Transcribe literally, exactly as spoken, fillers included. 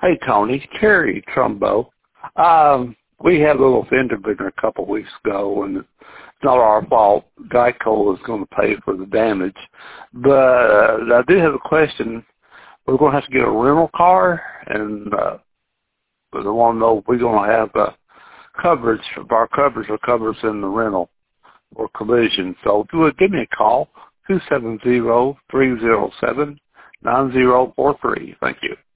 Hey, Tony, Terry Trumbo. Um, we had a little fender bender a couple of weeks ago, and it's not our fault. Geico is going to pay for the damage. But uh, I do have a question. We're going to have to get a rental car, and uh, I want to know if we're going to have uh, coverage. If our coverage will cover us in the rental or collision. So if you would give me a call, two seven zero, three zero seven, nine zero four three. Thank you.